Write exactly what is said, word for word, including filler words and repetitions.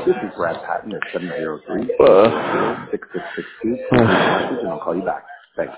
This is Brad Patton at seven zero three, six six six two. Please leave a message and I'll call you back. Thanks.